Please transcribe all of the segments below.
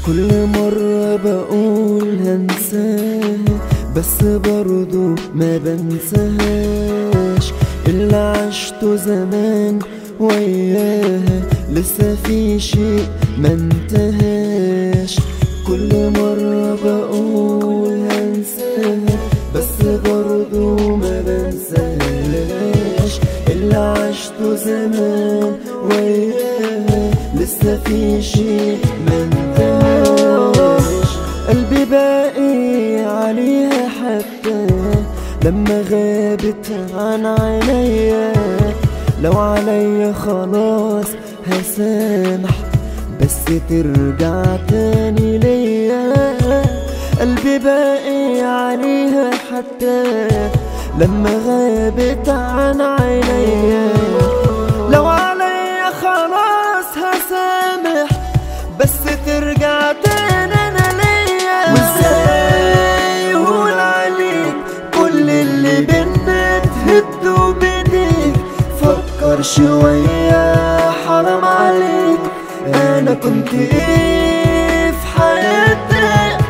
كل مرة بقول هنساها بس برضو ما بنساهاش. اللي عشته زمان وياها لسه في شيء ما انتهاش. كل مرة بقول هنساها بس برضو ما بنساهاش. اللي عشته زمان وياها لسه في شيء ما انتهاش. قلبي باقي عليها حتى لما غابت عن عينيا. لو عليا خلاص هسامح بس ترجع تاني ليا. قلبي باقي عليها حتى لما غابت عن عينيا. لو عليا خلاص هسامح بس ترجع تاني انا ليا. وازاي يهون عليك كل اللي بينا تهد وبديك. فكر شوية حرام عليك، انا كنت ايه في حياتك؟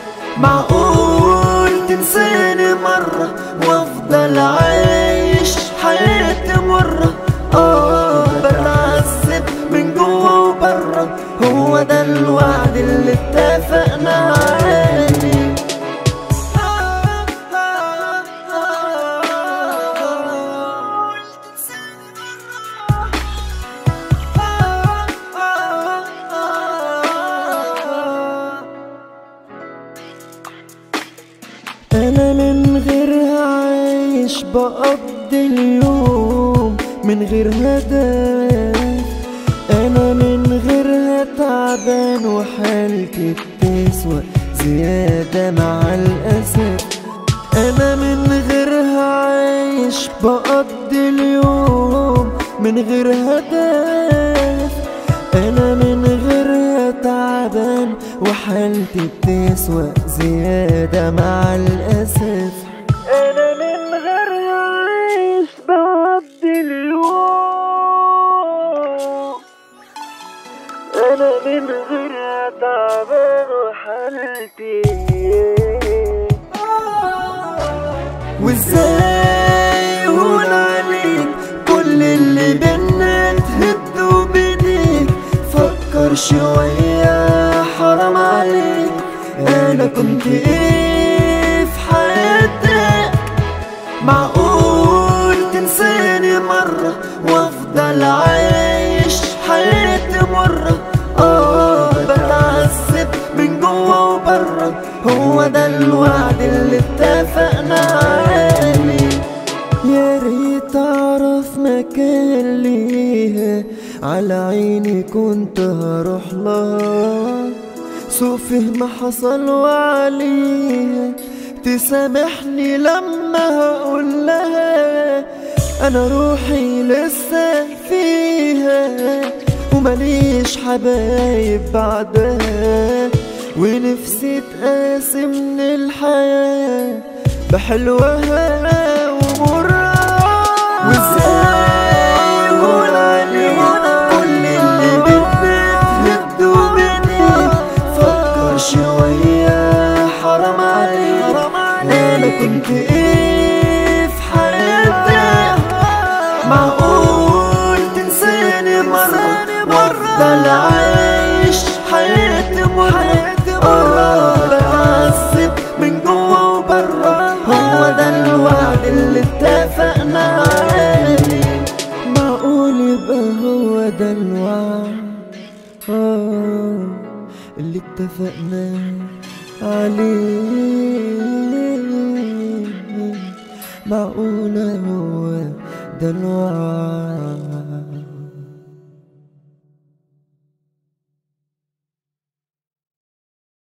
معقول تنساني مرة وافضل عايش حياتي مرة؟ بتعذب من جوا وبرا، هو ده الوعد اللي اتفقنا عليه. أنا من غيرها عايش بقضي اليوم من غير هدف. أنا من غيرها تعبان وحالتي بتسوى زيادة مع الأسف. أنا من غيرها عايش بقضي اليوم من غير هدف. أنا من غيرها تعبان وحالتي بتسوى زيادة مع الأسف. أنا من غيرها عايش بقضي اليوم. أنا من غيرها تعبان وحالتي. وازاي يهون عليك كل اللي بينا تهد وبديك. فكر شوية حرام عليك، انا كنت ايه في حياتك؟ معقول تنساني مرة وافضل عايش حياتي مرة؟ بتعذب من جوا وبرا، هو ده الوعد اللي اتفقنا عليه. يا ريت اعرف مكان ليها، على عيني كنت هروح لها. سوء فهم حصل وعليها تسامحني لما هقول لها. انا روحي لسه فيها ومليش حبايب بعدها، ونفسي تقاسي من الحياة بحلوها ومرها. وازاي يهون عليك كل اللي بينا تهد وبديك. فكر شوية حرام عليك، انا كنت ايه في حياتك؟ معقول تنساني مرة وافضل عايش حياتي مرة؟ بتعذب من جوا وبرا، هو ده الوعد اللي اتفقنا عليه. معقول يبقى هو ده الوعد اللي اتفقنا عليه؟ معقول هو ده الوعد